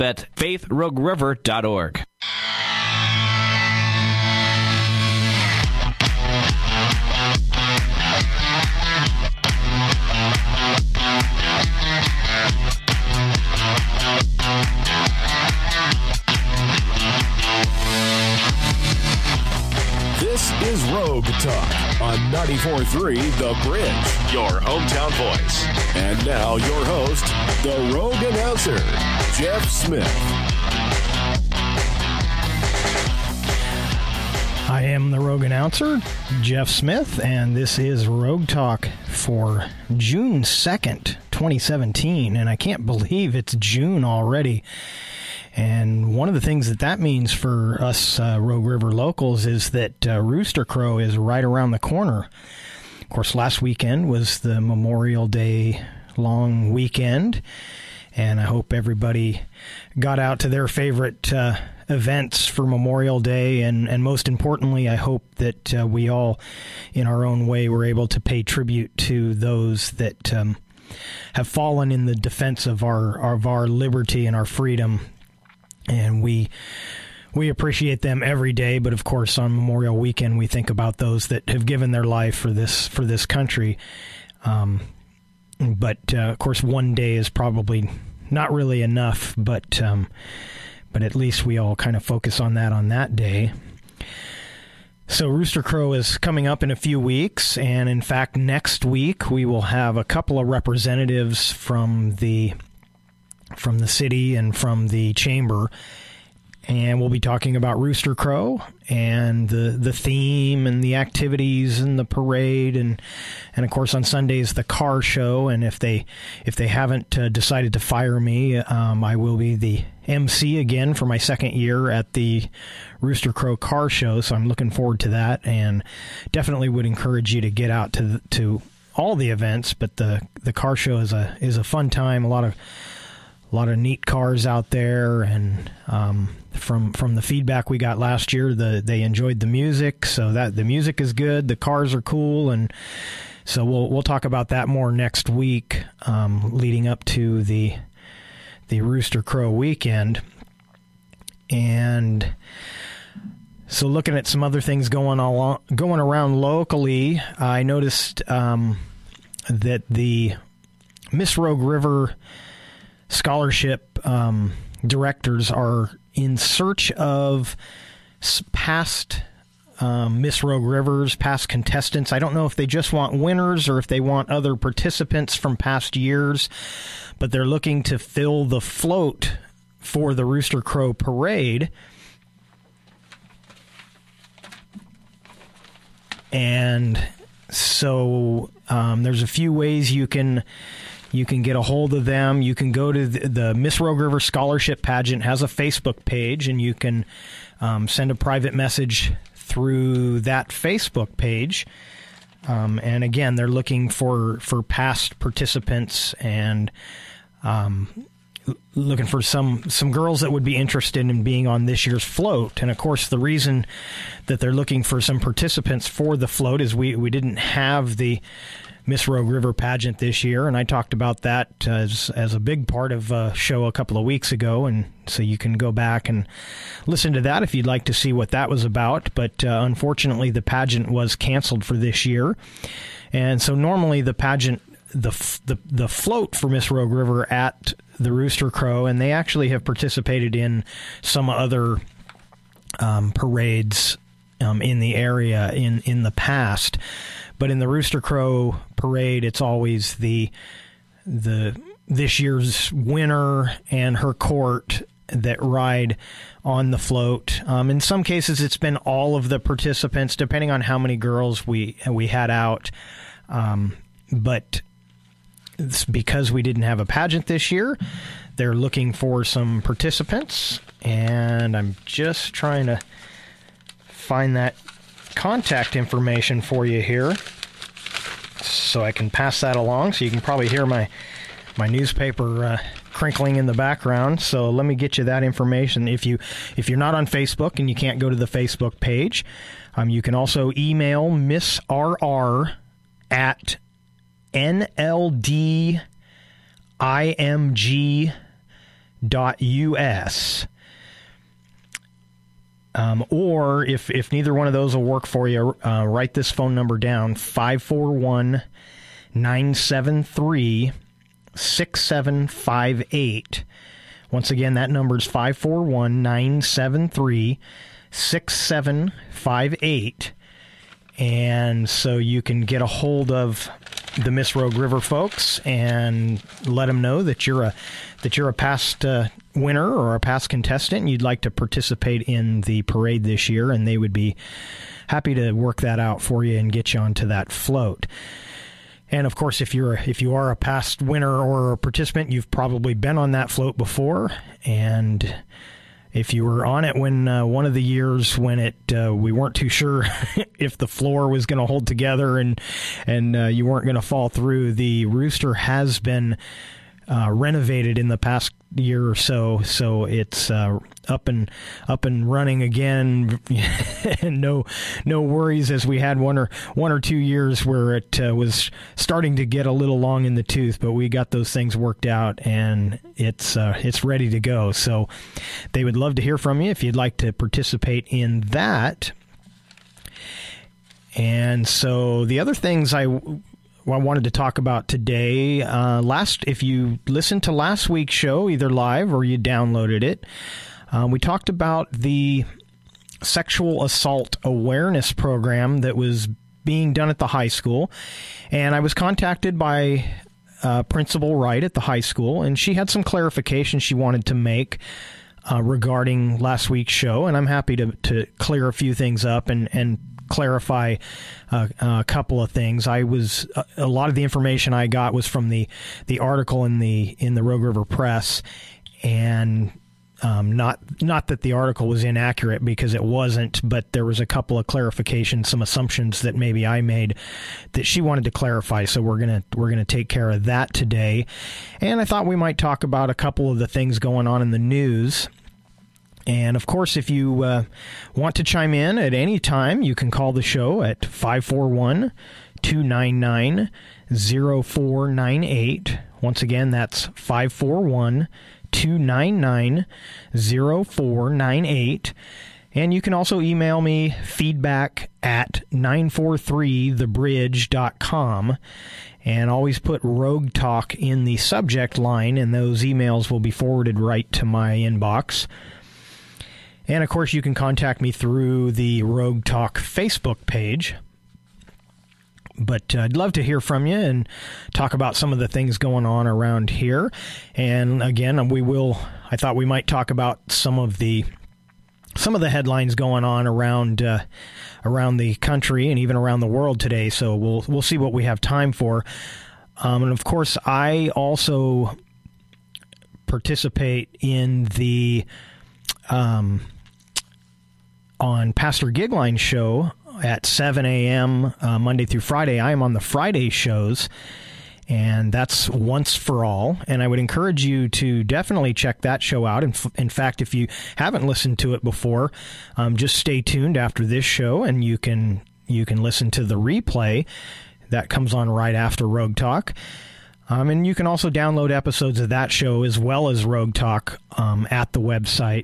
at faithrogueriver.org. This is Rogue Talk on 94.3 The Bridge, your hometown voice. And now your host, the Rogue announcer, Jeff Smith. I am the Rogue announcer, Jeff Smith, and this is Rogue Talk for June 2nd, 2017. And I can't believe it's June already. And one of the things that means for us Rogue River locals is that Rooster Crow is right around the corner. Of course, last weekend was the Memorial Day long weekend, and I hope everybody got out to their favorite events for Memorial Day, and most importantly, I hope that we all, in our own way, were able to pay tribute to those that have fallen in the defense of our liberty and our freedom. And we appreciate them every day, but of course on Memorial Weekend we think about those that have given their life for this country. But of course one day is probably not really enough, but at least we all kind of focus on that day. So Rooster Crow is coming up in a few weeks, and in fact next week we will have a couple of representatives from the city and from the chamber, and we'll be talking about Rooster Crow and the theme and the activities and the parade, and of course on Sundays the car show. And if they haven't decided to fire me, I will be the MC again for my second year at the Rooster Crow car show, so I'm looking forward to that, and definitely would encourage you to get out to all the events, but the car show is a fun time. A lot of neat cars out there, and from the feedback we got last year, they enjoyed the music, so that the music is good, the cars are cool, and so we'll talk about that more next week, leading up to the Rooster Crow weekend. And so looking at some other things going around locally, I noticed that the Miss Rogue River scholarship directors are in search of past Miss Rogue Rivers, past contestants. I don't know if they just want winners or if they want other participants from past years, but they're looking to fill the float for the Rooster Crow Parade. And so there's a few ways you can get a hold of them. You can go to the Miss Rogue River Scholarship Pageant has a Facebook page, and you can send a private message through that Facebook page. And again, they're looking for past participants, and looking for some girls that would be interested in being on this year's float. And of course, the reason that they're looking for some participants for the float is we didn't have the Miss Rogue River pageant this year, and I talked about that as a big part of a show a couple of weeks ago, and so you can go back and listen to that if you'd like to see what that was about. But unfortunately, the pageant was canceled for this year, and so normally the pageant, the float for Miss Rogue River at the Rooster Crow, and they actually have participated in some other parades in the area in the past. But in the Rooster Crow Parade, it's always this year's winner and her court that ride on the float. In some cases, it's been all of the participants, depending on how many girls we had out. But it's because we didn't have a pageant this year, they're looking for some participants, and I'm just trying to find that contact information for you here so I can pass that along, so you can probably hear my newspaper crinkling in the background. So let me get you that information. If you're not on Facebook and you can't go to the Facebook page, you can also email Miss RR at NLDIMG Or if neither one of those will work for you, write this phone number down, 541-973-6758. Once again, that number is 541-973-6758. And so you can get a hold of the Miss Rogue River folks and let them know that you're a past winner or a past contestant and you'd like to participate in the parade this year, and they would be happy to work that out for you and get you onto that float. And of course, if you are a past winner or a participant, you've probably been on that float before. And if you were on it when one of the years when we weren't too sure if the floor was going to hold together and you weren't going to fall through, the rooster has been renovated in the past year or so it's up and running again, and no worries, as we had one or 2 years where it was starting to get a little long in the tooth, but we got those things worked out and it's ready to go. So they would love to hear from you if you'd like to participate in that. And so the other things I wanted to talk about today, if you listened to last week's show, either live or you downloaded it, we talked about the sexual assault awareness program that was being done at the high school. And I was contacted by Principal Wright at the high school, and she had some clarification she wanted to make regarding last week's show. And I'm happy to clear a few things up and clarify a couple of things. A lot of the information I got was from the article in the Rogue River Press, and not that the article was inaccurate, because it wasn't, but there was a couple of clarifications, some assumptions that maybe I made that she wanted to clarify. So we're gonna take care of that today. And I thought we might talk about a couple of the things going on in the news. And, of course, if you want to chime in at any time, you can call the show at 541-299-0498. Once again, that's 541-299-0498. And you can also email me feedback at 943thebridge.com. And always put Rogue Talk in the subject line, and those emails will be forwarded right to my inbox. And, of course, you can contact me through the Rogue Talk Facebook page. But I'd love to hear from you and talk about some of the things going on around here. And, again, I thought we might talk about some of the headlines going on around the country and even around the world today. So we'll see what we have time for. And, of course, I also participate in the on Pastor Gigline's show at 7 a.m. Monday through Friday. I am on the Friday shows, and that's Once for All. And I would encourage you to definitely check that show out. In fact, if you haven't listened to it before, just stay tuned after this show, and you can listen to the replay that comes on right after Rogue Talk. And you can also download episodes of that show as well as Rogue Talk at the website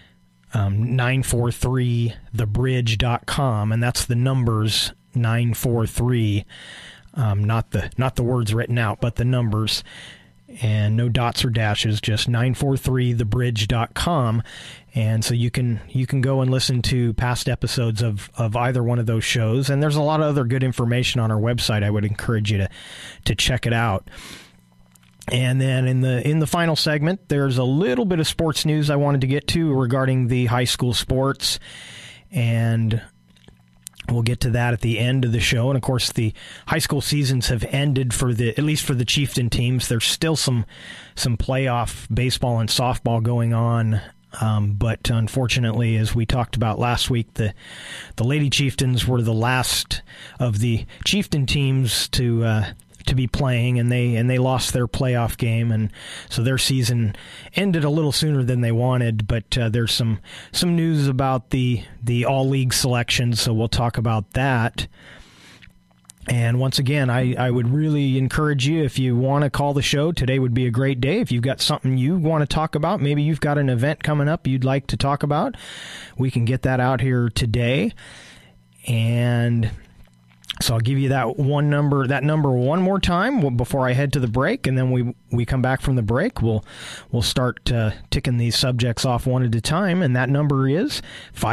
943thebridge.com, and that's the numbers 943, not the words written out, but the numbers, and no dots or dashes, just 943thebridge.com. And so you can go and listen to past episodes of either one of those shows, and there's a lot of other good information on our website. I would encourage you to check it out. And then in the final segment, there's a little bit of sports news I wanted to get to regarding the high school sports, and we'll get to that at the end of the show. And of course, the high school seasons have ended at least for the Chieftain teams. There's still some playoff baseball and softball going on, but unfortunately, as we talked about last week, the Lady Chieftains were the last of the Chieftain teams to be playing, and they lost their playoff game, and so their season ended a little sooner than they wanted. But there's some news about the all-league selections, so we'll talk about that. And once again, I would really encourage you, if you want to call the show, today would be a great day. If you've got something you want to talk about, maybe you've got an event coming up you'd like to talk about, we can get that out here today. And so I'll give you that number one more time before I head to the break, and then we come back from the break. We'll start ticking these subjects off one at a time, and that number is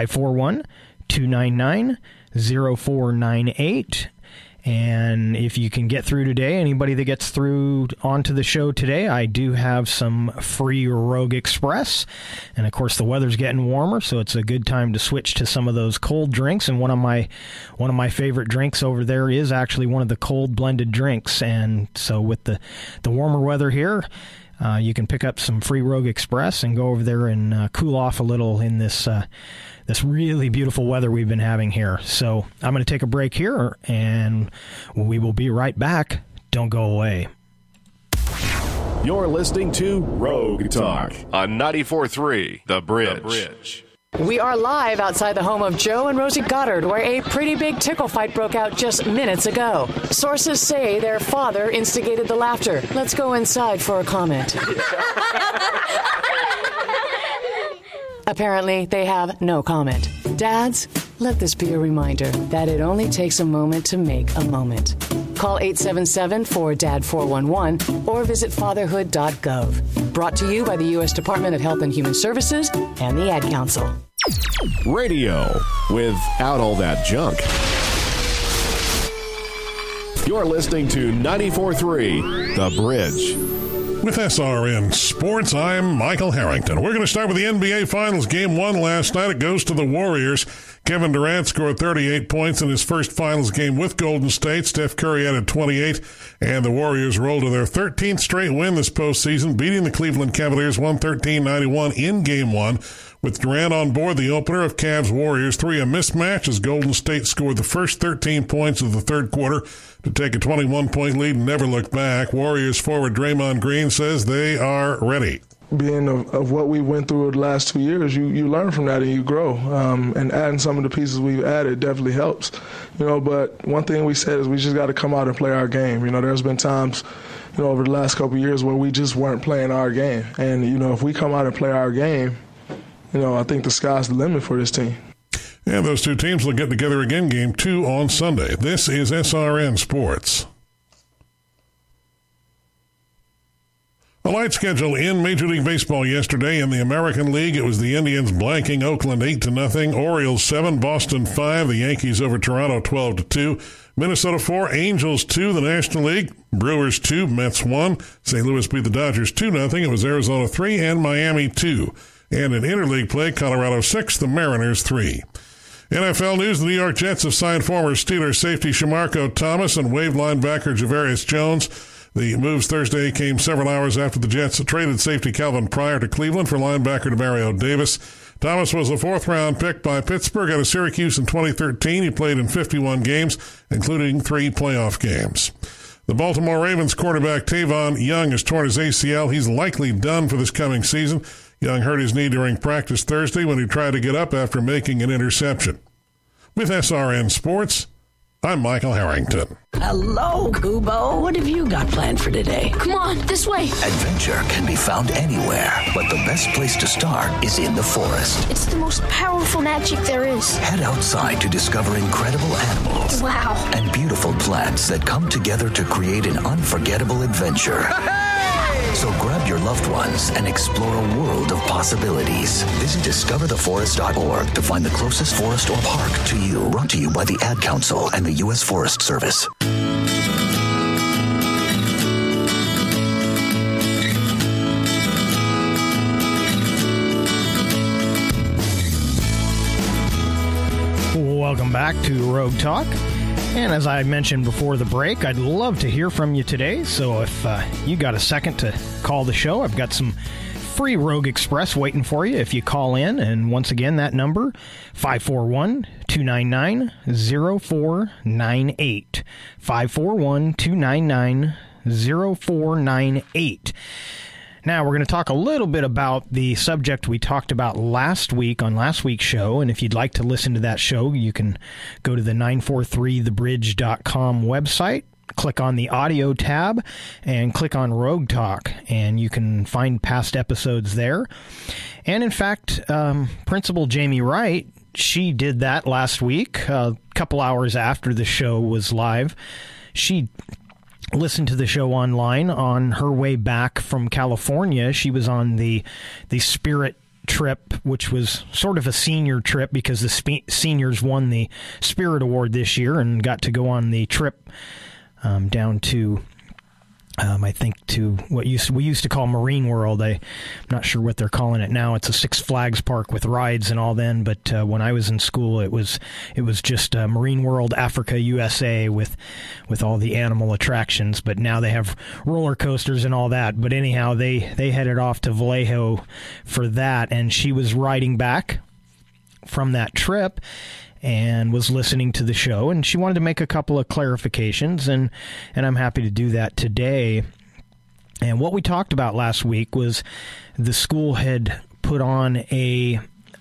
541-299-0498. And if you can get through today, anybody that gets through onto the show today, I do have some free Rogue Express. And of course, the weather's getting warmer, so it's a good time to switch to some of those cold drinks. And one of my favorite drinks over there is actually one of the cold blended drinks. And so with the warmer weather here, you can pick up some free Rogue Express and go over there and cool off a little in this really beautiful weather we've been having here. So I'm going to take a break here, and we will be right back. Don't go away. You're listening to Rogue Talk on 94.3 The Bridge. We are live outside the home of Joe and Rosie Goddard, where a pretty big tickle fight broke out just minutes ago. Sources say their father instigated the laughter. Let's go inside for a comment. Apparently, they have no comment. Dads, let this be a reminder that it only takes a moment to make a moment. Call 877-4DAD-411 or visit fatherhood.gov. Brought to you by the U.S. Department of Health and Human Services and the Ad Council. Radio without all that junk. You're listening to 94.3 The Bridge. With SRN Sports, I'm Michael Harrington. We're going to start with the NBA Finals. Game 1 last night. It goes to the Warriors. Kevin Durant scored 38 points in his first Finals game with Golden State. Steph Curry added 28, and the Warriors rolled to their 13th straight win this postseason, beating the Cleveland Cavaliers 113-91 in Game 1. With Durant on board, the opener of Cavs-Warriors 3 a mismatch as Golden State scored the first 13 points of the third quarter to take a 21-point lead and never look back. Warriors forward Draymond Green says they are ready. Being of what we went through the last 2 years, you learn from that and you grow. And adding some of the pieces we've added definitely helps. But one thing we said is we just got to come out and play our game. There's been times, over the last couple of years where we just weren't playing our game. And, if we come out and play our game, I think the sky's the limit for this team. And those two teams will get together again Game 2 on Sunday. This is SRN Sports. A light schedule in Major League Baseball yesterday. In the American League, it was the Indians blanking Oakland 8-0, Orioles 7, Boston 5, the Yankees over Toronto 12-2, Minnesota 4, Angels 2, the National League, Brewers 2, Mets 1, St. Louis beat the Dodgers 2-0, it was Arizona 3, and Miami 2. And in interleague play, Colorado 6, the Mariners 3. NFL news, the New York Jets have signed former Steelers safety Shamarko Thomas and Wave linebacker Javarius Jones. The moves Thursday came several hours after the Jets traded safety Calvin Pryor to Cleveland for linebacker Demario Davis. Thomas was a fourth-round pick by Pittsburgh out of Syracuse in 2013. He played in 51 games, including 3 playoff games. The Baltimore Ravens quarterback Tavon Young has torn his ACL. He's likely done for this coming season. Young hurt his knee during practice Thursday when he tried to get up after making an interception. With SRN Sports, I'm Michael Harrington. Hello, Kubo. What have you got planned for today? Come on, this way. Adventure can be found anywhere, but the best place to start is in the forest. It's the most powerful magic there is. Head outside to discover incredible animals. Wow. And beautiful plants that come together to create an unforgettable adventure. So grab your loved ones and explore a world of possibilities. Visit discovertheforest.org to find the closest forest or park to you. Brought to you by the Ad Council and the U.S. Forest Service. Welcome back to Rogue Talk. And as I mentioned before the break, I'd love to hear from you today. So if you got a second to call the show, I've got some free Rogue Express waiting for you if you call in. And once again, that number, 541-299-0498. 541-299-0498. Now, we're going to talk a little bit about the subject we talked about last week on last week's show, and if you'd like to listen to that show, you can go to the 943thebridge.com website, click on the audio tab, and click on Rogue Talk, and you can find past episodes there. And in fact, Principal Jamie Wright, she did that last week, a couple hours after the show was live. She listened to the show online on her way back from California. She was on the Spirit trip, which was sort of a senior trip because the seniors won the Spirit Award this year and got to go on the trip down to, I think, to what we used to call Marine World. I'm not sure what they're calling it now. It's a Six Flags park with rides and all then, but when I was in school, it was just Marine World Africa USA with all the animal attractions, but now they have roller coasters and all that. But anyhow, they headed off to Vallejo for that, and she was riding back from that trip and was listening to the show, and she wanted to make a couple of clarifications, and I'm happy to do that today. And what we talked about last week was the school had put on a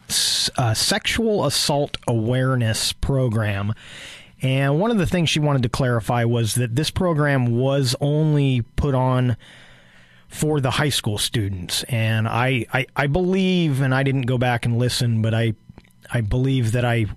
sexual assault awareness program, and one of the things she wanted to clarify was that this program was only put on for the high school students, and I believe, and I didn't go back and listen, but I believe that I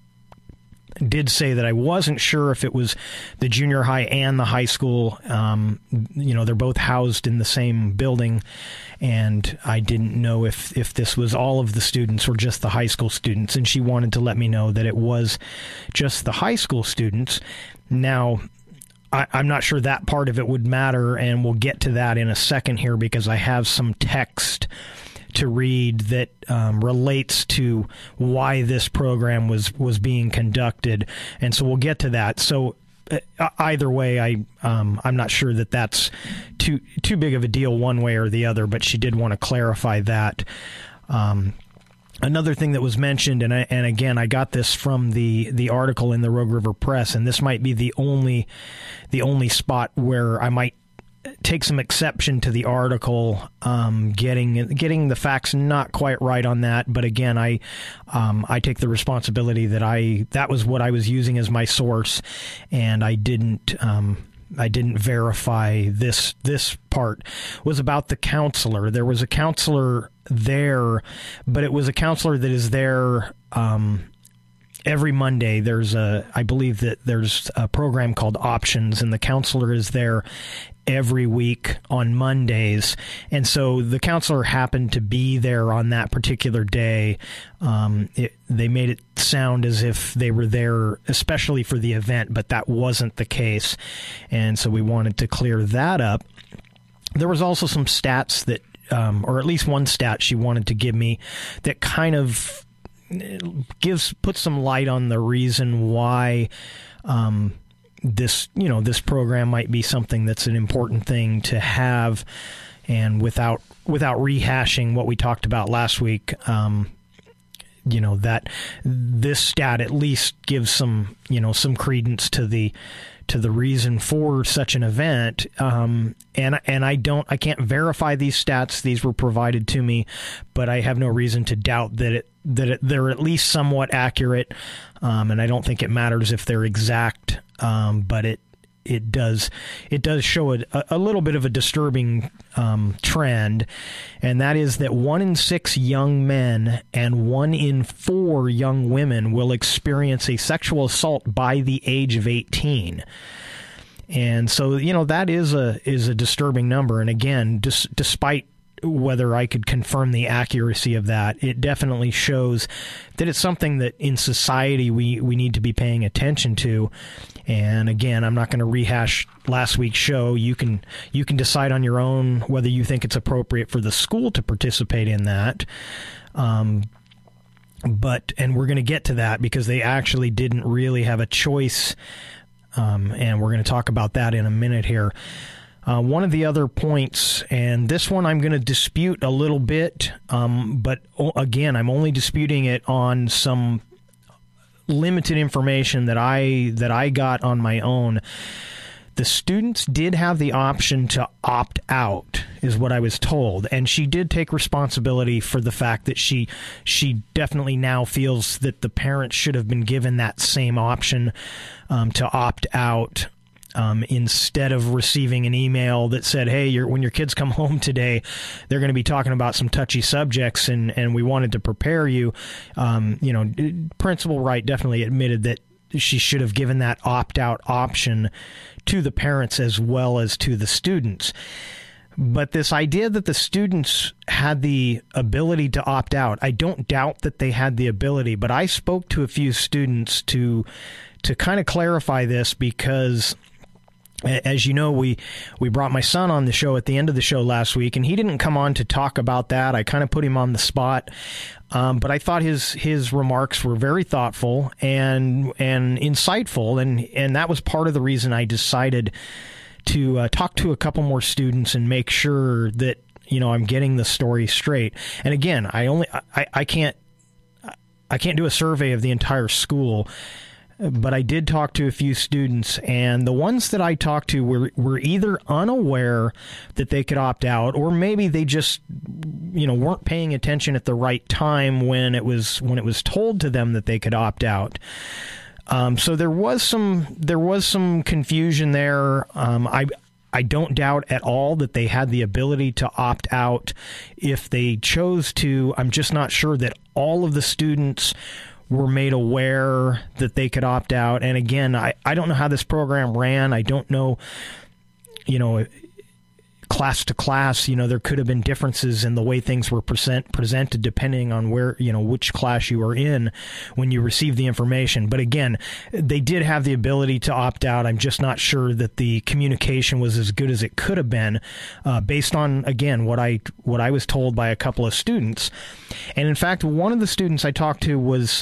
did say that I wasn't sure if it was the junior high and the high school. They're both housed in the same building, and I didn't know if this was all of the students or just the high school students, and she wanted to let me know that it was just the high school students. Now, I'm not sure that part of it would matter, and we'll get to that in a second here because I have some text to read that relates to why this program was being conducted, and so we'll get to that. So either way, I'm not sure that that's too big of a deal one way or the other, but she did want to clarify that. Another thing that was mentioned, and again, I got this from the article in the Rogue River Press, and this might be the only spot where I might take some exception to the article, getting the facts not quite right on that. But again, I take the responsibility that was what I was using as my source, and I didn't verify this part. Was about the counselor. There was a counselor there, but it was a counselor that is there every Monday. I believe that there's a program called Options, and the counselor is there every week on Mondays, and so the counselor happened to be there on that particular day. They made it sound as if they were there especially for the event, but that wasn't the case, and so we wanted to clear that up. There was also some stats that, or at least one stat she wanted to give me that kind of puts some light on the reason why this program might be something that's an important thing to have, and without rehashing what we talked about last week, that this stat at least gives some credence to the reason for such an event. And I can't verify these stats. These were provided to me, but I have no reason to doubt that they're at least somewhat accurate. And I don't think it matters if they're exact. But it does show a little bit of a disturbing trend, and that is that 1 in 6 young men and 1 in 4 young women will experience a sexual assault by the age of 18. And so, that is a disturbing number. And again, despite whether I could confirm the accuracy of that, it definitely shows that it's something that in society we need to be paying attention to. And again, I'm not going to rehash last week's show. You can decide on your own whether you think it's appropriate for the school to participate in that. And we're going to get to that because they actually didn't really have a choice. And we're going to talk about that in a minute here. One of the other points, and this one I'm going to dispute a little bit, but again, I'm only disputing it on some limited information that I got on my own. The students did have the option to opt out, is what I was told, and she did take responsibility for the fact that she definitely now feels that the parents should have been given that same option to opt out. Instead of receiving an email that said, hey, when your kids come home today, they're going to be talking about some touchy subjects, and we wanted to prepare you. Principal Wright definitely admitted that she should have given that opt-out option to the parents as well as to the students. But this idea that the students had the ability to opt out, I don't doubt that they had the ability, but I spoke to a few students to kind of clarify this because, as you know, we brought my son on the show at the end of the show last week, and he didn't come on to talk about that. I kind of put him on the spot, but I thought his remarks were very thoughtful and insightful, and that was part of the reason I decided to talk to a couple more students and make sure that I'm getting the story straight. And again, I can't do a survey of the entire school. But I did talk to a few students, and the ones that I talked to were either unaware that they could opt out, or maybe they just weren't paying attention at the right time when it was told to them that they could opt out. So there was some confusion there. I don't doubt at all that they had the ability to opt out if they chose to. I'm just not sure that all of the students were made aware that they could opt out. And again, I don't know how this program ran. I don't know, class to class, there could have been differences in the way things were presented depending on where, which class you were in when you received the information. But again, they did have the ability to opt out. I'm just not sure that the communication was as good as it could have been, based on, again, what I was told by a couple of students. And in fact, one of the students I talked to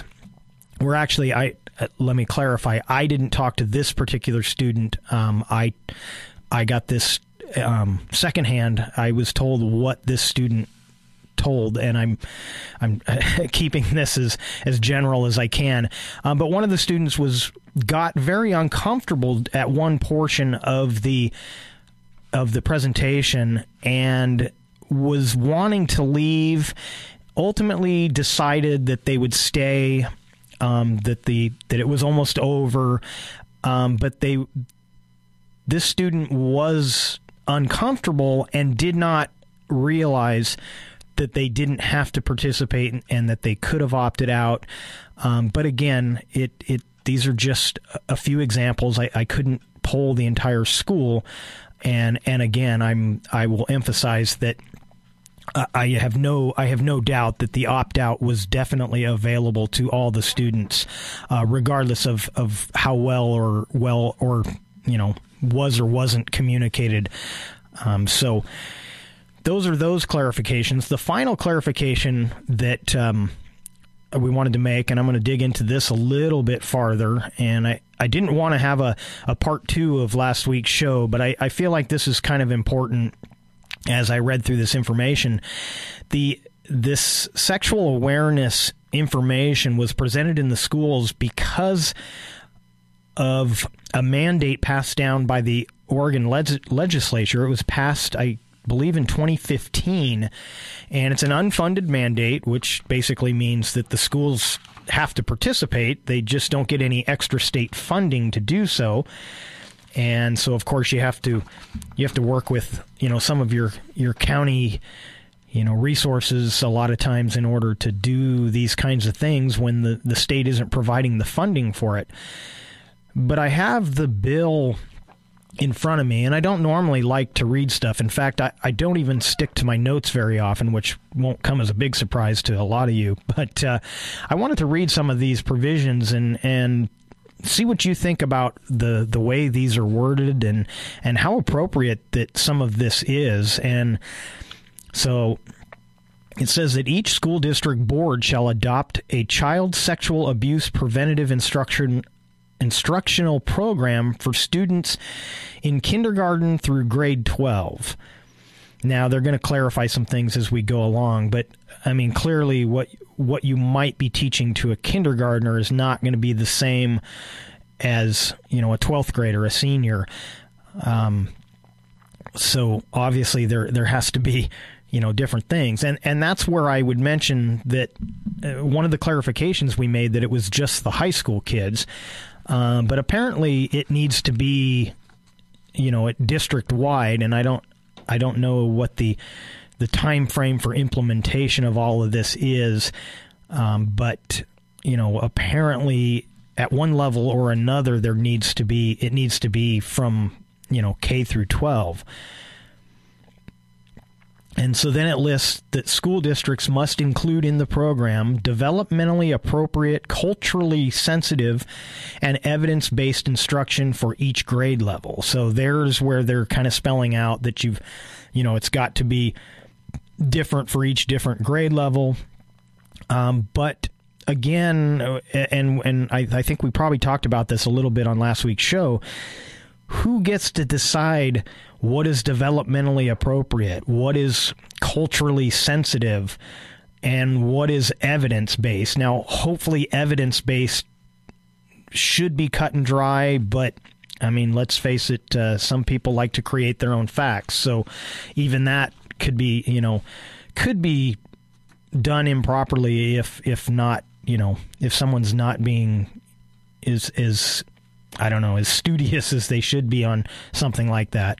let me clarify, I didn't talk to this particular student. I got this secondhand. I was told what this student told, and I'm keeping this as general as I can. But one of the students got very uncomfortable at one portion of the presentation and was wanting to leave. Ultimately, decided that they would stay. That it was almost over, but this student was uncomfortable and did not realize that they didn't have to participate and that they could have opted out. But again, these are just a few examples. I couldn't poll the entire school, and again, I will emphasize that I have no doubt that the opt-out was definitely available to all the students, regardless of how well or was or wasn't communicated. So those are those clarifications. The final clarification that we wanted to make, and I'm going to dig into this a little bit farther, and I didn't want to have a part 2 of last week's show, but I feel like this is kind of important. As I read through this information, this sexual awareness information was presented in the schools because of a mandate passed down by the Oregon legislature. It was passed, I believe, in 2015, and it's an unfunded mandate, which basically means that the schools have to participate. They just don't get any extra state funding to do so. And so, of course, you have to work with some of your county resources a lot of times in order to do these kinds of things when the state isn't providing the funding for it. But I have the bill in front of me, and I don't normally like to read stuff. In fact, I don't even stick to my notes very often, which won't come as a big surprise to a lot of you. But I wanted to read some of these provisions and see what you think about the way these are worded and how appropriate that some of this is. And so it says that each school district board shall adopt a child sexual abuse preventative instructional program for students in kindergarten through grade 12. Now, they're going to clarify some things as we go along, but I mean, clearly what you might be teaching to a kindergartner is not going to be the same as, a 12th grader, a senior. So obviously there has to be, different things. And that's where I would mention that one of the clarifications we made that it was just the high school kids. But apparently it needs to be, district wide. And I don't know what the time frame for implementation of all of this is. But, apparently at one level or another, it needs to be from, K through 12. And so then it lists that school districts must include in the program developmentally appropriate, culturally sensitive, and evidence-based instruction for each grade level. So there's where they're kind of spelling out that it's got to be different for each different grade level. But again, and I think we probably talked about this a little bit on last week's show, who gets to decide what is developmentally appropriate, what is culturally sensitive, and what is evidence-based? Now, hopefully evidence-based should be cut and dry, but, let's face it, some people like to create their own facts. So even that could be done improperly if not, if someone's not being is I don't know, as studious as they should be on something like that.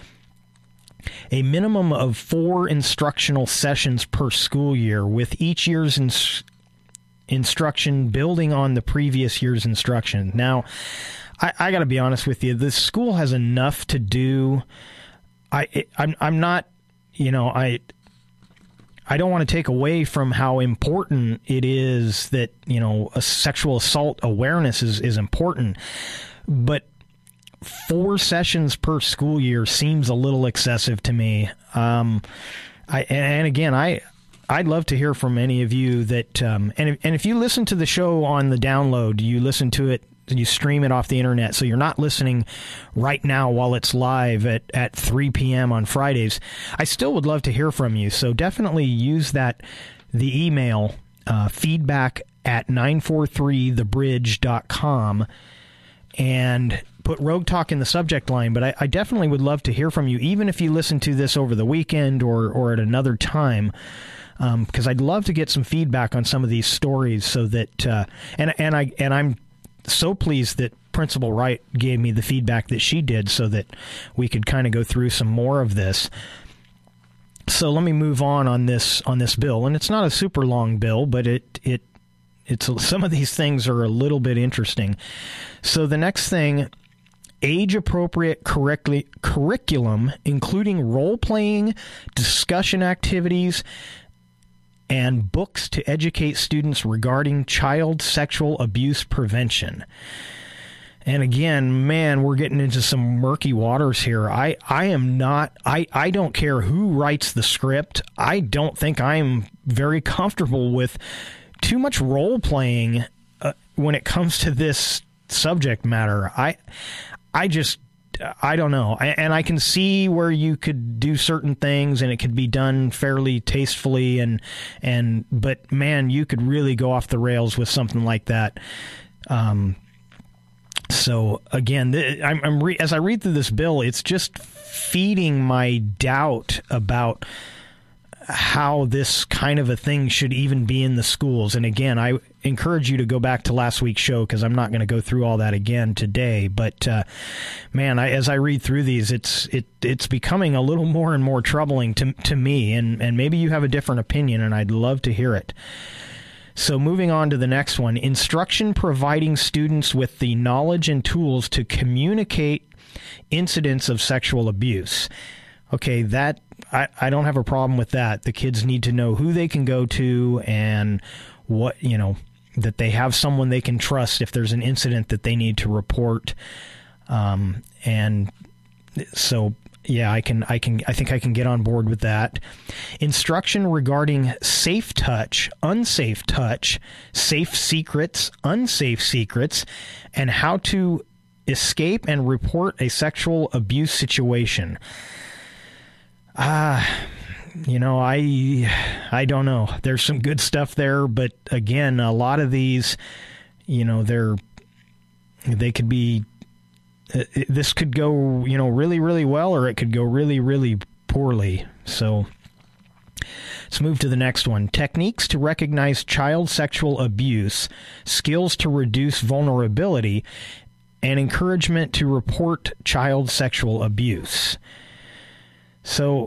A minimum of 4 instructional sessions per school year, with each year's instruction building on the previous year's instruction. Now, I got to be honest with you, this school has enough to do. I'm not, I don't want to take away from how important it is that, a sexual assault awareness is important, but 4 sessions per school year seems a little excessive to me. I'd love to hear from any of you that, and if you listen to the show on the download, you listen to it, you stream it off the internet, so you're not listening right now while it's live at 3 p.m. on Fridays, I still would love to hear from you. So definitely use the email, feedback@943thebridge.com, and put Rogue Talk in the subject line. But I definitely would love to hear from you, even if you listen to this over the weekend or at another time, because I'd love to get some feedback on some of these stories, so that and I'm so pleased that Principal Wright gave me the feedback that she did, so that we could kind of go through some more of this. So let me move on this bill, and it's not a super long bill, but it's some of these things are a little bit interesting. So the next thing, age-appropriate curriculum, including role-playing, discussion activities, and books to educate students regarding child sexual abuse prevention. And again, man, we're getting into some murky waters here. I don't care who writes the script. I don't think I'm very comfortable with too much role-playing when it comes to this subject matter. I don't know. And I can see where you could do certain things and it could be done fairly tastefully, but man, you could really go off the rails with something like that. So again, as I read through this bill, it's just feeding my doubt about how this kind of a thing should even be in the schools. And again, I encourage you to go back to last week's show, because I'm not going to go through all that again today. But man, as I read through these, it's becoming a little more and more troubling to me. And maybe you have a different opinion, and I'd love to hear it. So moving on to the next one, instruction providing students with the knowledge and tools to communicate incidents of sexual abuse. Okay, that I don't have a problem with that. The kids need to know who they can go to, and what, that they have someone they can trust if there's an incident that they need to report. And so, yeah, I think I can get on board with that. Instruction regarding safe touch, unsafe touch, safe secrets, unsafe secrets, and how to escape and report a sexual abuse situation. I don't know. There's some good stuff there, but again, a lot of these, they could be this could go, really, really well, or it could go really, really poorly. So let's move to the next one. Techniques to recognize child sexual abuse, skills to reduce vulnerability, and encouragement to report child sexual abuse. So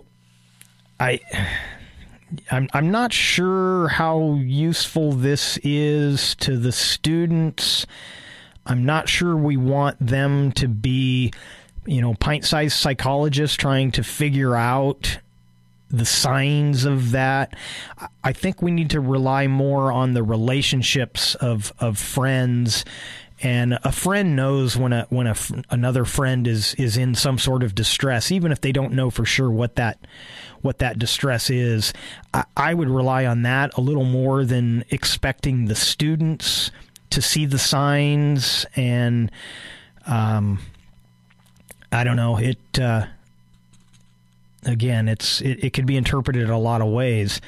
I'm not sure how useful this is to the students. I'm not sure we want them to be, pint-sized psychologists trying to figure out the signs of that. I think we need to rely more on the relationships of friends. And a friend knows when another friend is in some sort of distress, even if they don't know for sure what that distress is. I would rely on that a little more than expecting the students to see the signs. And I don't know. It could be interpreted a lot of ways.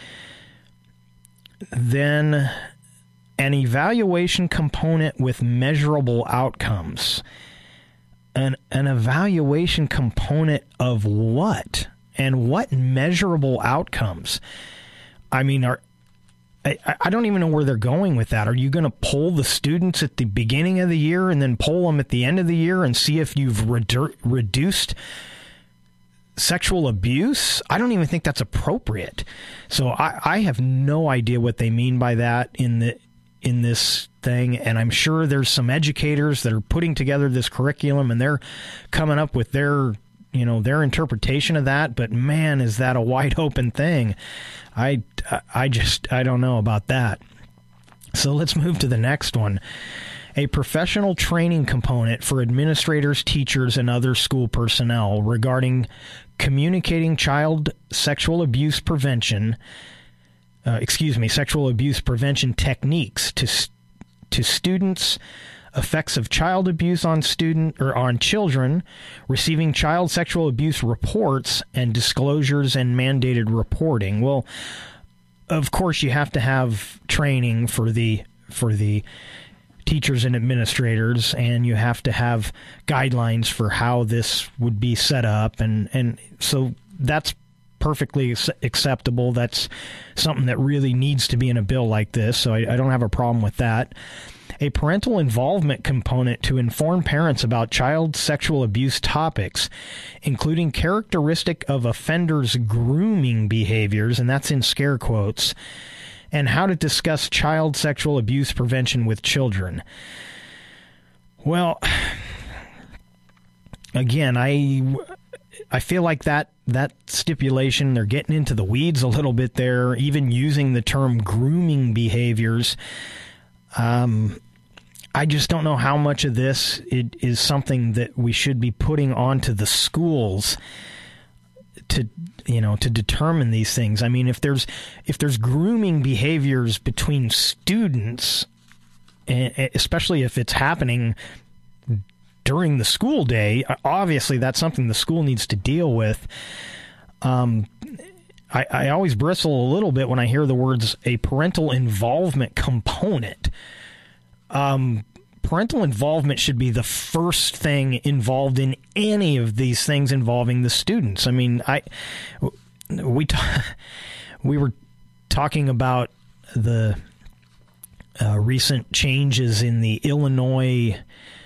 Then an evaluation component with measurable outcomes. An evaluation component of what? And what measurable outcomes? I mean, I don't even know where they're going with that. Are you going to poll the students at the beginning of the year and then poll them at the end of the year and see if you've reduced sexual abuse? I don't even think that's appropriate. So I have no idea what they mean by that in this thing, and I'm sure there's some educators that are putting together this curriculum and they're coming up with their interpretation of that, but man, is that a wide open thing. I don't know about that. So let's move to the next one. A professional training component for administrators, teachers, and other school personnel regarding communicating child sexual abuse prevention techniques to students, effects of child abuse on children, receiving child sexual abuse reports, and disclosures and mandated reporting. Well, of course, you have to have training for the teachers and administrators, and you have to have guidelines for how this would be set up, and so that's perfectly acceptable. That's something that really needs to be in a bill like this, so I don't have a problem with that. A parental involvement component to inform parents about child sexual abuse topics, including characteristic of offenders' grooming behaviors, and that's in scare quotes, and how to discuss child sexual abuse prevention with children. Well, again, I feel like that stipulation, they're getting into the weeds a little bit there, even using the term grooming behaviors. I just don't know how much of this is something that we should be putting onto the schools to determine these things. I mean, if there's grooming behaviors between students, especially if it's happening during the school day, obviously that's something the school needs to deal with. I always bristle a little bit when I hear the words a parental involvement component. Parental involvement should be the first thing involved in any of these things involving the students. I mean, we were talking about the recent changes in the Illinois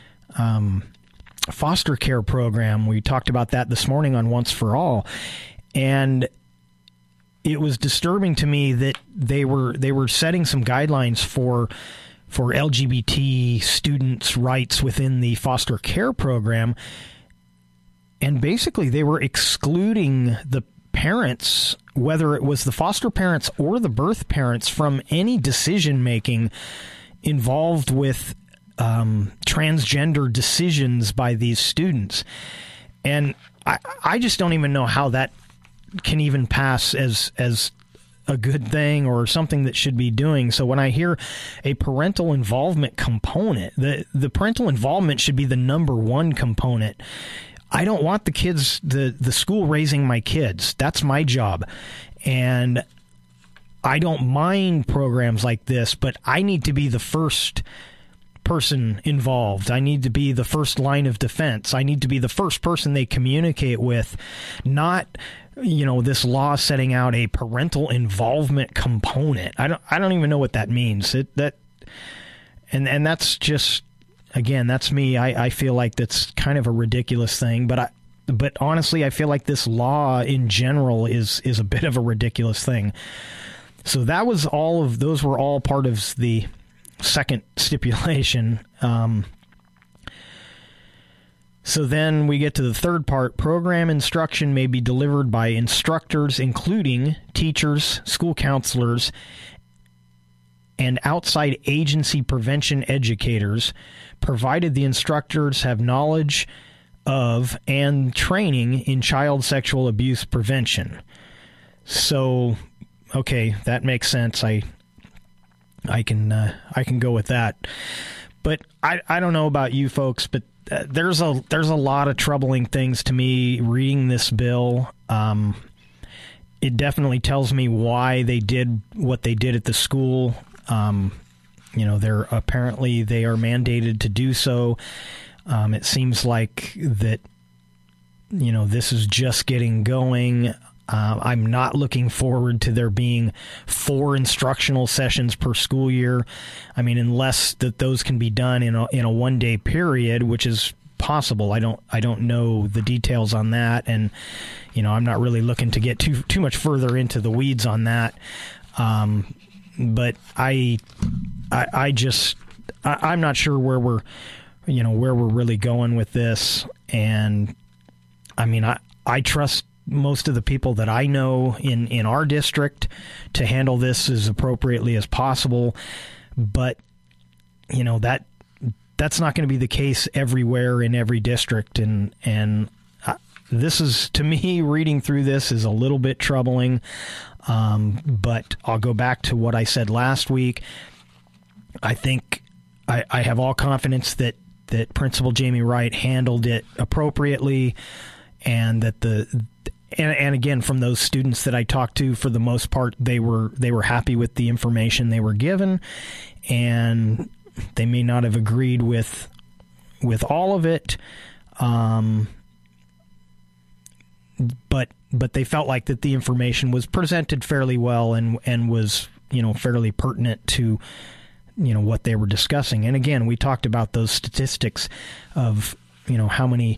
foster care program. We talked about that this morning on Once for All, and it was disturbing to me that they were setting some guidelines for LGBT students' rights within the foster care program, and basically they were excluding the parents, whether it was the foster parents or the birth parents, from any decision-making involved with transgender decisions by these students. And I just don't even know how that can even pass as a good thing or something that should be doing. So when I hear a parental involvement component, the parental involvement should be the number one component. I don't want the kids, the school raising my kids. That's my job. And I don't mind programs like this, but I need to be the first person involved. I need to be the first line of defense. I need to be the first person they communicate with, not, this law setting out a parental involvement component. I don't even know what that means. And that's just, again, that's me. I feel like that's kind of a ridiculous thing, but honestly, I feel like this law in general is a bit of a ridiculous thing. So those were all part of the second stipulation. So then we get to the third part. Program instruction may be delivered by instructors, including teachers, school counselors, and outside agency prevention educators, provided the instructors have knowledge of and training in child sexual abuse prevention. So, okay, that makes sense. I can go with that. But I don't know about you folks, but there's a lot of troubling things to me reading this bill. It definitely tells me why they did what they did at the school. They're apparently they are mandated to do so. It seems like that, this is just getting going. I'm not looking forward to there being 4 instructional sessions per school year. I mean, unless that those can be done in a one-day period, which is possible. I don't know the details on that, and I'm not really looking to get too much further into the weeds on that. But I'm not sure where we're really going with this. And I mean, I trust most of the people that I know in our district to handle this as appropriately as possible. But, that's not going to be the case everywhere in every district. And this is, to me, reading through this is a little bit troubling. But I'll go back to what I said last week. I think I have all confidence that Principal Jamie Wright handled it appropriately, and that and again, from those students that I talked to, for the most part, they were happy with the information they were given, and they may not have agreed with all of it, but they felt like that the information was presented fairly well and was fairly pertinent to what they were discussing. And again, we talked about those statistics of how many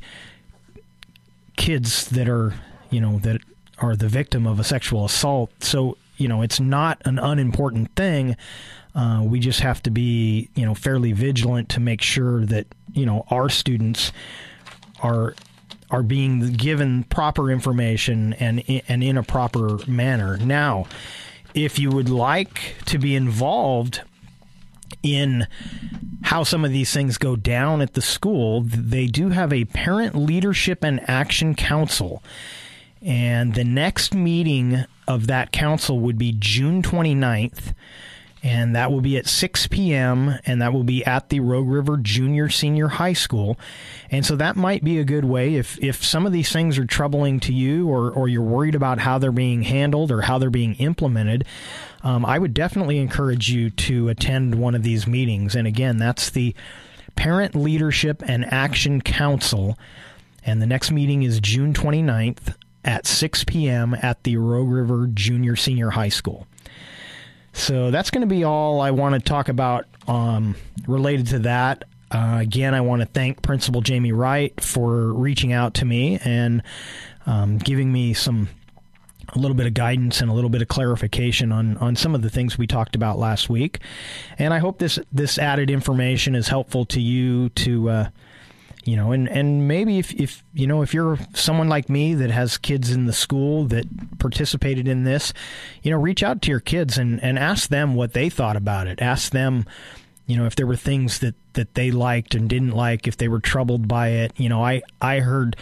kids that are that are the victim of a sexual assault. So it's not an unimportant thing. We just have to be fairly vigilant to make sure that our students are being given proper information and in a proper manner. Now, if you would like to be involved in how some of these things go down at the school, they do have a Parent Leadership and Action Council. And the next meeting of that council would be June 29th, and that will be at 6 p.m., and that will be at the Rogue River Junior Senior High School. And so that might be a good way, if some of these things are troubling to you, or you're worried about how they're being handled or how they're being implemented, I would definitely encourage you to attend one of these meetings. And again, that's the Parent Leadership and Action Council, and the next meeting is June 29th at 6 p.m. at the Rogue River Junior Senior High School. So that's going to be all I want to talk about related to that. Again, I want to thank Principal Jamie Wright for reaching out to me and giving me a little bit of guidance and a little bit of clarification on some of the things we talked about last week. And I hope this added information is helpful to you to and maybe if you're someone like me that has kids in the school that participated in this, reach out to your kids and ask them what they thought about it. Ask them, if there were things that they liked and didn't like, if they were troubled by it. I heard,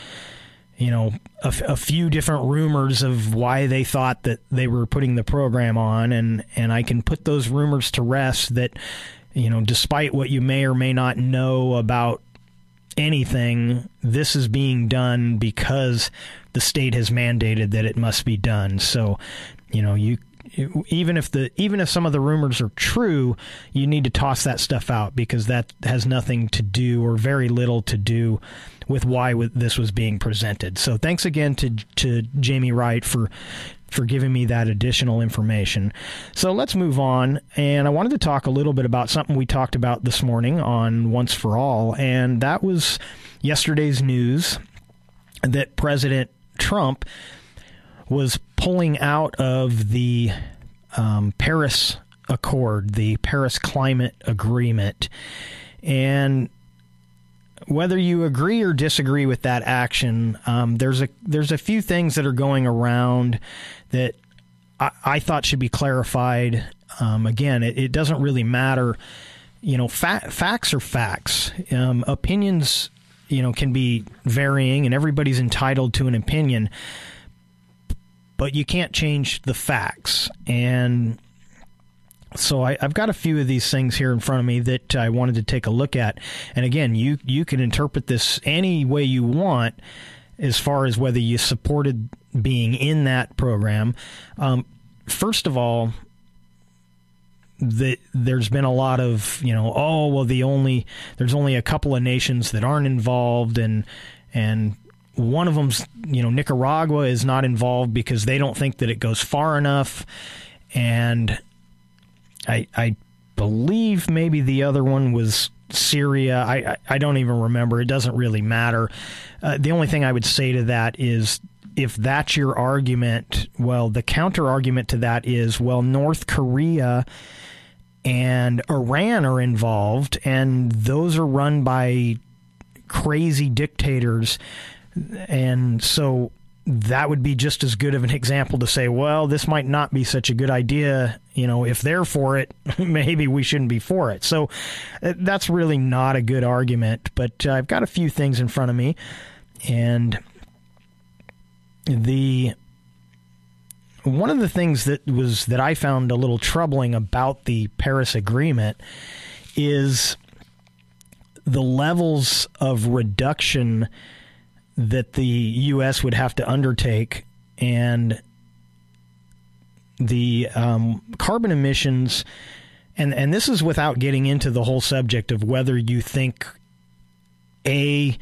a few different rumors of why they thought that they were putting the program on, and I can put those rumors to rest that, despite what you may or may not know about anything, this is being done because the state has mandated that it must be done. So, even if some of the rumors are true, you need to toss that stuff out, because that has nothing to do, or very little to do, with why this was being presented. So thanks again to Jamie Wright for giving me that additional information. So let's move on, and I wanted to talk a little bit about something we talked about this morning on Once for All, and that was yesterday's news that President Trump was pulling out of the Paris Accord, the Paris Climate Agreement. And whether you agree or disagree with that action, there's a few things that are going around that I thought should be clarified. Again, it doesn't really matter. Facts are facts. Opinions, can be varying, and everybody's entitled to an opinion. But you can't change the facts. And so I've got a few of these things here in front of me that I wanted to take a look at. And again, you can interpret this any way you want as far as whether you supported being in that program. First of all, there's been a lot of, there's only a couple of nations that aren't involved, and one of them's, Nicaragua is not involved because they don't think that it goes far enough. And I believe maybe the other one was Syria. I don't even remember. It doesn't really matter. The only thing I would say to that is, if that's your argument, well, the counter argument to that is, well, North Korea and Iran are involved, and those are run by crazy dictators. And so that would be just as good of an example to say, well, this might not be such a good idea. If they're for it, maybe we shouldn't be for it. So that's really not a good argument. But I've got a few things in front of me. And one of the things that I found a little troubling about the Paris Agreement is the levels of reduction that the U.S. would have to undertake, and the carbon emissions, and this is without getting into the whole subject of whether you think any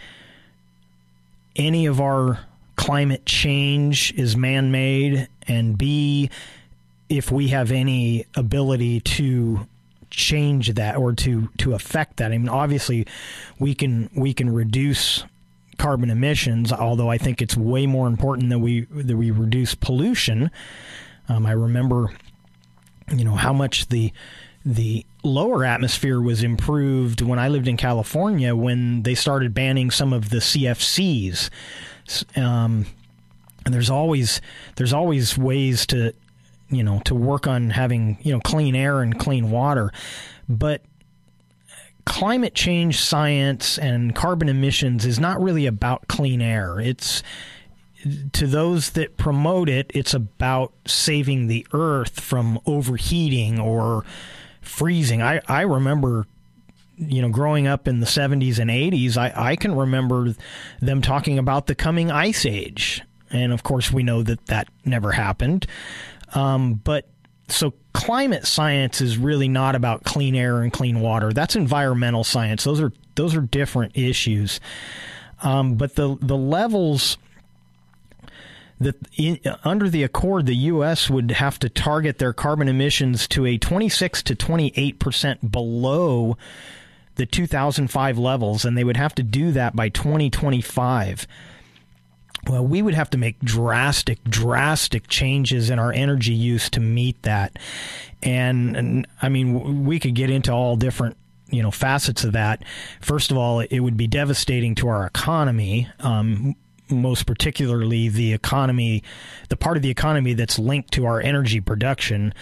of our climate change is man-made, and B, if we have any ability to change that or to affect that. I mean, obviously, we can reduce carbon emissions, although I think it's way more important that we reduce pollution. I remember, how much the lower atmosphere was improved when I lived in California, when they started banning some of the CFCs. And there's always ways to work on having, clean air and clean water. But climate change science and carbon emissions is not really about clean air. It's, to those that promote it, it's about saving the earth from overheating or freezing. I remember, growing up in the 70s and 80s, I can remember them talking about the coming ice age. And of course, we know that never happened. But so climate science is really not about clean air and clean water. That's environmental science. Those are different issues. But the levels that under the Accord, the U.S. would have to target their carbon emissions to a 26 to 28% below the 2005 levels, and they would have to do that by 2025. Well, we would have to make drastic changes in our energy use to meet that. And I mean, we could get into all different, facets of that. First of all, it would be devastating to our economy, most particularly the part of the economy that's linked to our energy production.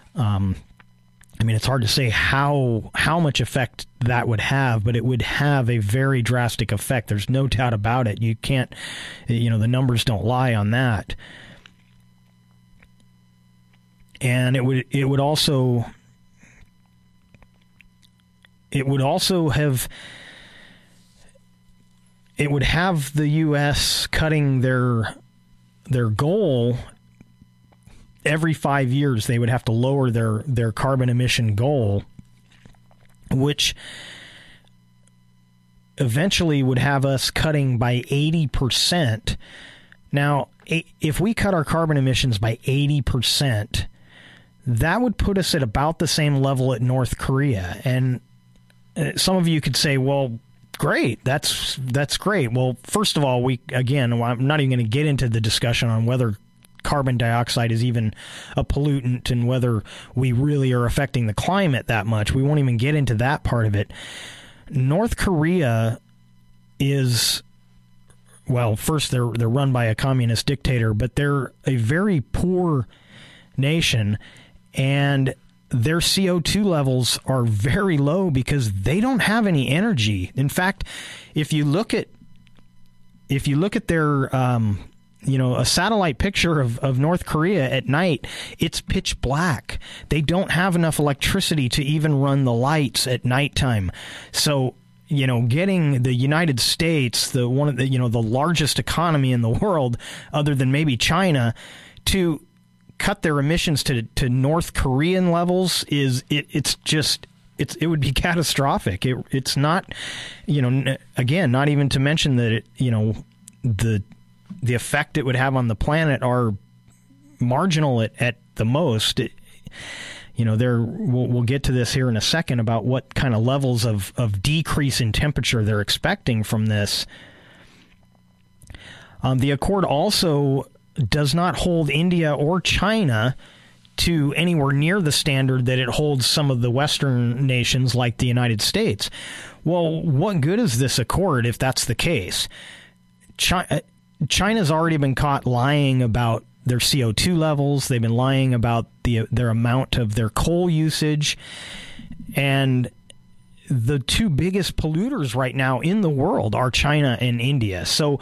I mean, it's hard to say how much effect that would have, but it would have a very drastic effect. There's no doubt about it. You can't, the numbers don't lie on that. And it would also have the U.S. cutting their goal every 5 years they would have to lower their carbon emission goal, which eventually would have us cutting by 80%. Now, if we cut our carbon emissions by 80%, that would put us at about the same level at North Korea. And some of you could say, well, great, that's great. Well, first of all, I'm not even going to get into the discussion on whether carbon dioxide is even a pollutant and whether we really are affecting the climate that much. We won't even get into that part of it. North Korea is, well, first they're run by a communist dictator, but they're a very poor nation, and their CO2 levels are very low because they don't have any energy. In fact, if you look at their a satellite picture of North Korea at night, it's pitch black. They don't have enough electricity to even run the lights at nighttime. So, getting the United States, the largest economy in the world, other than maybe China, to cut their emissions to North Korean levels it would be catastrophic. It's not, again, not even to mention that the effect it would have on the planet are marginal at the most. We'll get to this here in a second about what kind of levels of decrease in temperature they're expecting from this. The accord also does not hold India or China to anywhere near the standard that it holds some of the Western nations like the United States. Well, what good is this accord if that's the case? China's already been caught lying about their CO2 levels. They've been lying about their amount of their coal usage. And the two biggest polluters right now in the world are China and India. So,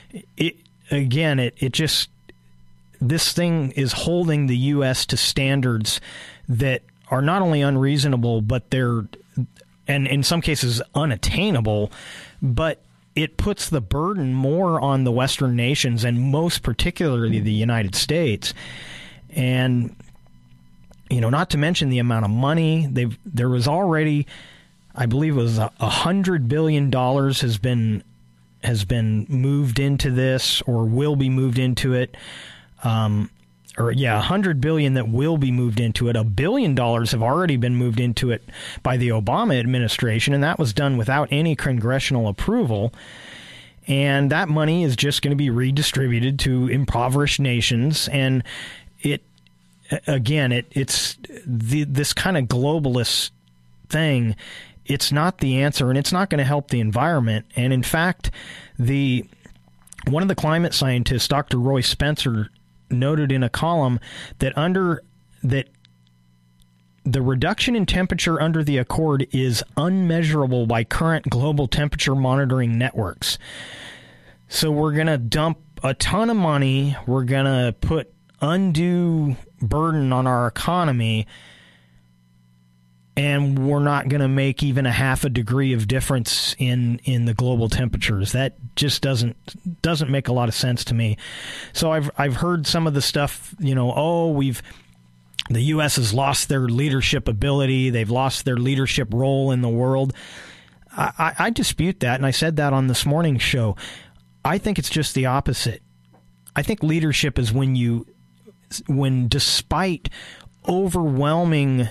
this thing is holding the U.S. to standards that are not only unreasonable, but and in some cases unattainable, but it puts the burden more on the Western nations and most particularly the United States. And, not to mention the amount of money there was already, I believe it was $100 billion has been moved into this or will be moved into it. $100 billion that will be moved into it. $1 billion have already been moved into it by the Obama administration, and that was done without any congressional approval. And that money is just going to be redistributed to impoverished nations. And it's this kind of globalist thing. It's not the answer, and it's not going to help the environment. And in fact, one of the climate scientists, Dr. Roy Spencer, noted in a column that the reduction in temperature under the accord is unmeasurable by current global temperature monitoring networks. So we're going to dump a ton of money. We're going to put undue burden on our economy, and we're not going to make even a half a degree of difference in the global temperatures. That just doesn't make a lot of sense to me. So I've heard some of the stuff, the U.S. has lost their leadership ability. They've lost their leadership role in the world. I dispute that, and I said that on this morning's show. I think it's just the opposite. I think leadership is when despite overwhelming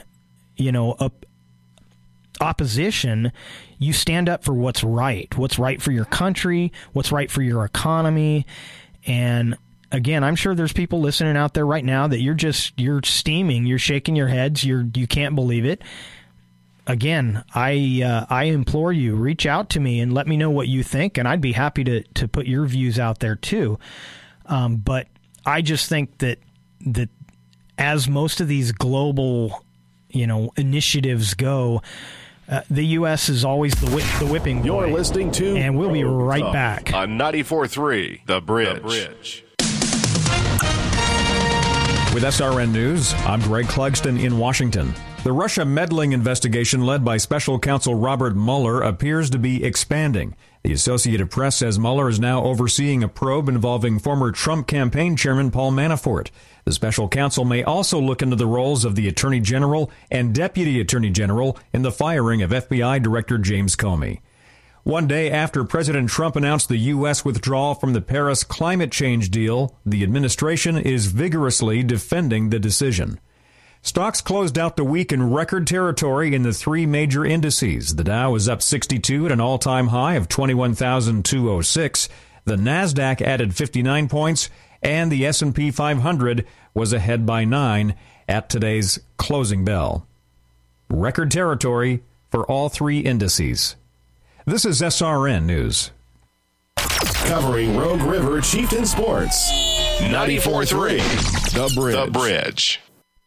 opposition, you stand up for what's right for your country, what's right for your economy. And again, I'm sure there's people listening out there right now that you're steaming, you're shaking your heads, you can't believe it. Again, I implore you, reach out to me and let me know what you think, and I'd be happy to put your views out there too. But I just think that as most of these global initiatives go, the U.S. is always the whipping boy. You're listening to, and we'll be right back on 94.3 The Bridge. With SRN News, I'm Greg Clugston in Washington. The Russia meddling investigation led by special counsel Robert Mueller appears to be expanding. The Associated Press says Mueller is now overseeing a probe involving former Trump campaign chairman Paul Manafort. The special counsel may also look into the roles of the Attorney General and Deputy Attorney General in the firing of FBI Director James Comey. One day after President Trump announced the U.S. withdrawal from the Paris climate change deal, the administration is vigorously defending the decision. Stocks closed out the week in record territory in the three major indices. The Dow was up 62 at an all-time high of 21,206. The Nasdaq added 59 points, and the S&P 500 was ahead by 9 at today's closing bell. Record territory for all three indices. This is SRN News. Covering Rogue River Chieftain Sports. 94.3 The Bridge. The Bridge.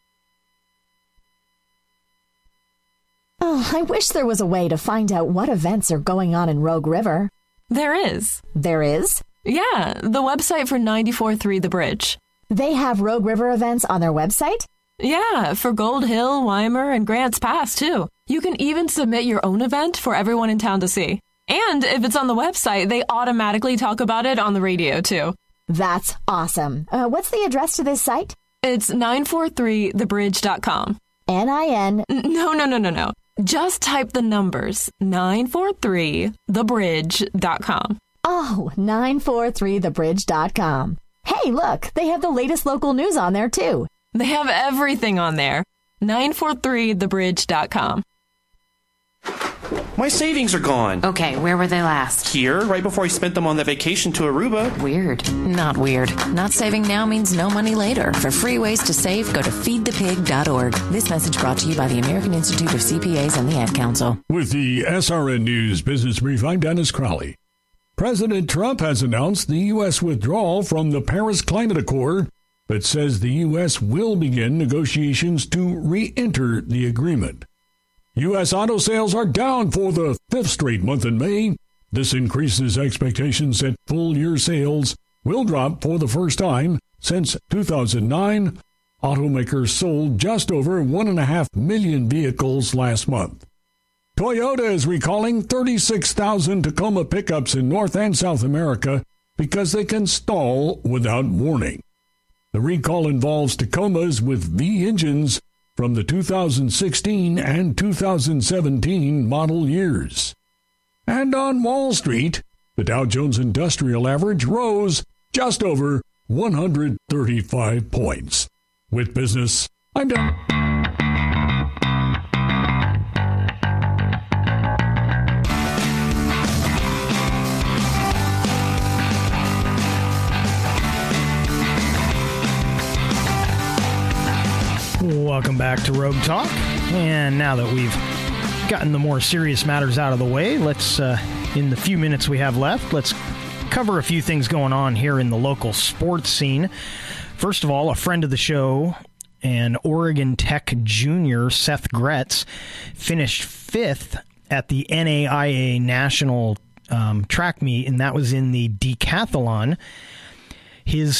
Oh, I wish there was a way to find out what events are going on in Rogue River. There is. There is? Yeah, the website for 94.3 The Bridge. They have Rogue River events on their website? Yeah, for Gold Hill, Weimer, and Grants Pass, too. You can even submit your own event for everyone in town to see. And if it's on the website, they automatically talk about it on the radio, too. That's awesome. What's the address to this site? It's 943thebridge.com. N-I-N... No. Just type the numbers, 943thebridge.com. Oh, 943thebridge.com. Hey, look, they have the latest local news on there, too. They have everything on there. 943thebridge.com. My savings are gone. Okay, where were they last? Here, right before I spent them on that vacation to Aruba. Weird. Not weird. Not saving now means no money later. For free ways to save, go to feedthepig.org. This message brought to you by the American Institute of CPAs and the Ad Council. With the SRN News Business Brief, I'm Dennis Crowley. President Trump has announced the U.S. withdrawal from the Paris Climate Accord, but says the U.S. will begin negotiations to re-enter the agreement. U.S. auto sales are down for the fifth straight month in May. This increases expectations that full-year sales will drop for the first time since 2009. Automakers sold just over 1.5 million vehicles last month. Toyota is recalling 36,000 Tacoma pickups in North and South America because they can stall without warning. The recall involves Tacomas with V engines from the 2016 and 2017 model years. And on Wall Street, the Dow Jones Industrial Average rose just over 135 points. With business, I'm done. Welcome back to Rogue Talk. And now that we've gotten the more serious matters out of the way, let's, in the few minutes we have left, let's cover a few things going on here in the local sports scene. First of all, a friend of the show and Oregon Tech junior, Seth Gretz, finished fifth at the NAIA National track meet, and that was in the decathlon. His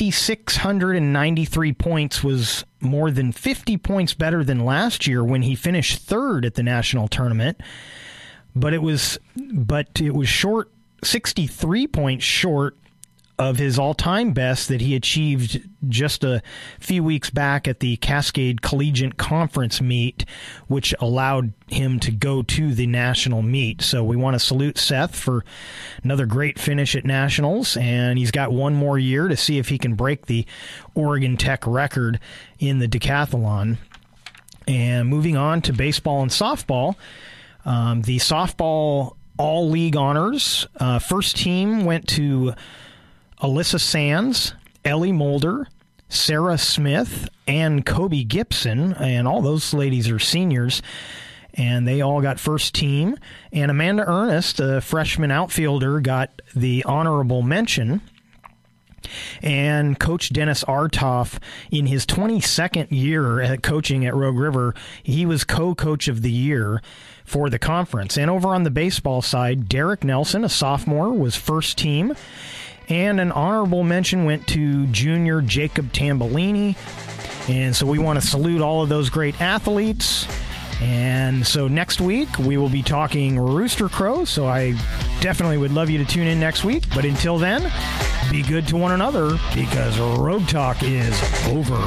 6,693 points was more than 50 points better than last year when he finished third at the national tournament. But it was short, 63 points short of his all-time best that he achieved just a few weeks back at the Cascade Collegiate Conference meet, which allowed him to go to the national meet. So we want to salute Seth for another great finish at nationals, and he's got one more year to see if he can break the Oregon Tech record in the decathlon. And moving on to baseball and softball, the softball all-league honors, first team went to Alyssa Sands, Ellie Mulder, Sarah Smith, and Kobe Gibson, and all those ladies are seniors, and they all got first team. And Amanda Ernest, a freshman outfielder, got the honorable mention. And Coach Dennis Artoff, in his 22nd year at coaching at Rogue River, he was co-coach of the year for the conference. And over on the baseball side, Derek Nelson, a sophomore, was first team. And an honorable mention went to junior Jacob Tambellini, And so we want to salute all of those great athletes. And so next week, we will be talking Rooster Crow. So I definitely would love you to tune in next week. But until then, be good to one another because Rogue Talk is over.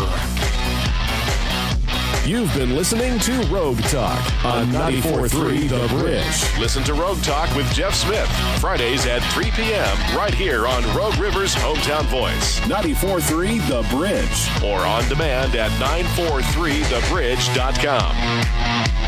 You've been listening to Rogue Talk on 94.3 The Bridge. Listen to Rogue Talk with Jeff Smith, Fridays at 3 p.m. right here on Rogue River's Hometown Voice. 94.3 The Bridge. Or on demand at 943thebridge.com.